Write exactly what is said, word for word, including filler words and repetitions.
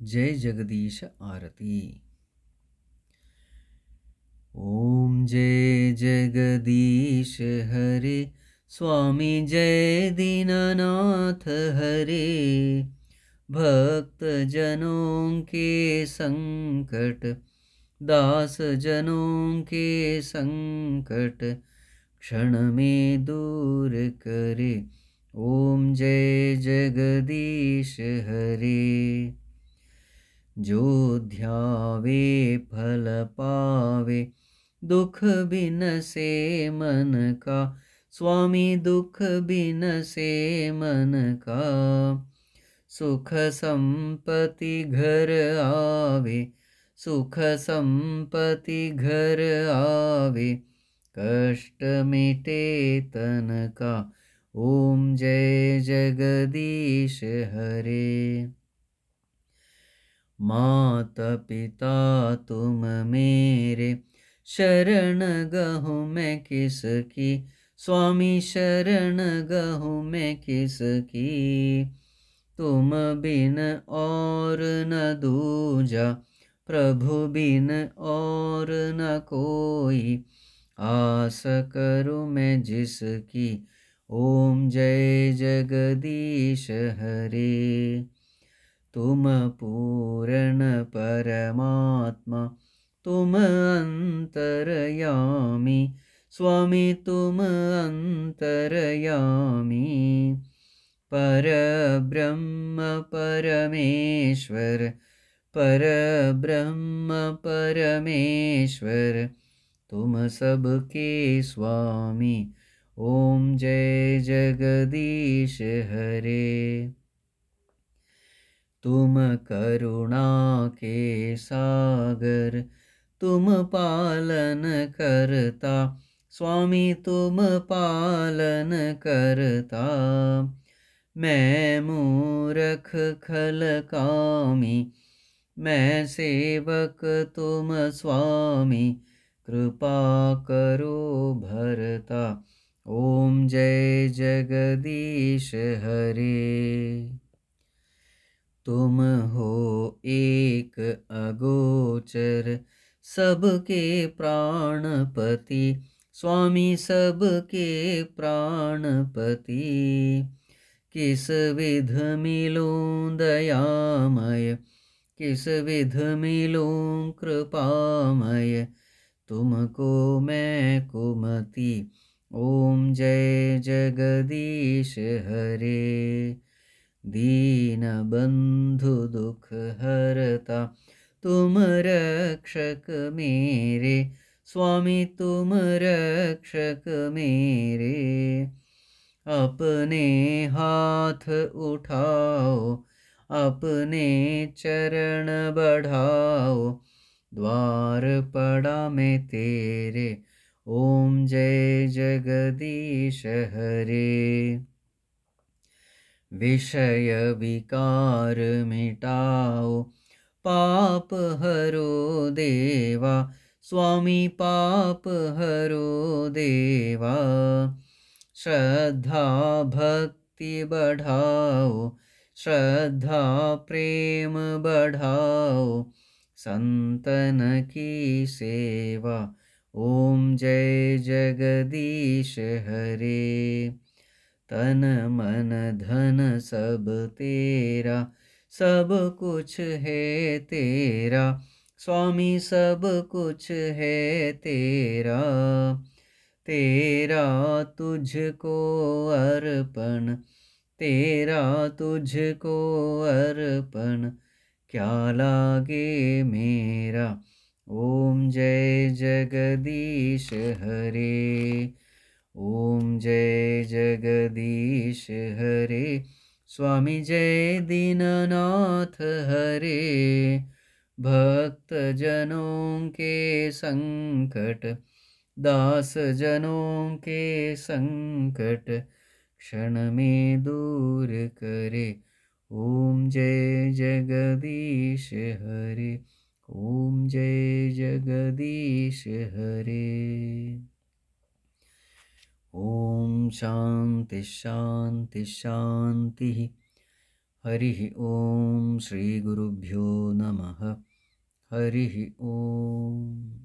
जय जगदीश आरती। ओम जय जगदीश हरे, स्वामी जय दीनानाथ हरे। भक्त जनों के संकट, दास जनों के संकट, क्षण में दूर करे। ओम जय जगदीश हरे। जो ध्यावे फल पावे, दुख बिन से मन का। स्वामी दुख बिन से मन का, सुख संपत्ति घर आवे। सुख संपत्ति घर आवे, कष्ट मिटे तन का। ओम जय जगदीश हरे। माता पिता तुम मेरे, शरण गहूँ मैं किसकी। स्वामी शरण गहूँ मैं किसकी। तुम बिन और न दूजा, प्रभु बिन और न कोई। आस करूँ मैं जिसकी। ओम जय जगदीश हरे। तुम पूर्ण परमात्मा, तुम अंतरयामी। स्वामी तुम अंतरयामी। परब्रह्म परमेश्वर, परब्रह्म परमेश्वर, तुम सबके स्वामी। ओम जय जगदीश हरे। तुम करुणा के सागर, तुम पालन करता। स्वामी तुम पालन करता। मैं मूर्ख खल कामी, मैं सेवक तुम स्वामी। कृपा करो भरता। ओम जय जगदीश हरे। तुम हो एक अगोचर, सबके प्राणपति। स्वामी सबके प्राणपति। किस विध मिलूं दयामय, किस विध मिलूं कृपामय। तुमको मैं कुमति। ओम जय जगदीश हरे। दीन बंधु दुख हरता, तुम रक्षक मेरे। स्वामी तुम रक्षक मेरे। अपने हाथ उठाओ, अपने चरण बढ़ाओ। द्वार पड़ा मैं तेरे। ओम जय जगदीश हरे। विषय विकार मिटाओ, पाप हरो देवा। स्वामी पाप हरो देवा। श्रद्धा भक्ति बढ़ाओ, श्रद्धा प्रेम बढ़ाओ। संतन की सेवा। ओम जय जगदीश हरे। तन मन धन सब तेरा, सब कुछ है तेरा। स्वामी सब कुछ है तेरा। तेरा तुझको अर्पण, तेरा तुझको अर्पण। क्या लागे मेरा। ओम जय जगदीश हरे। ओम जय जगदीश हरे। स्वामी जय दीननाथ हरे। भक्त जनों के संकट, दास जनों के संकट, क्षण में दूर करे। ओम जय जगदीश हरे। ओम जय जगदीश हरे। ओम शांति शांति शांति। हरिः ॐ श्रीगुरुभ्यो नमः हरिः ॐ।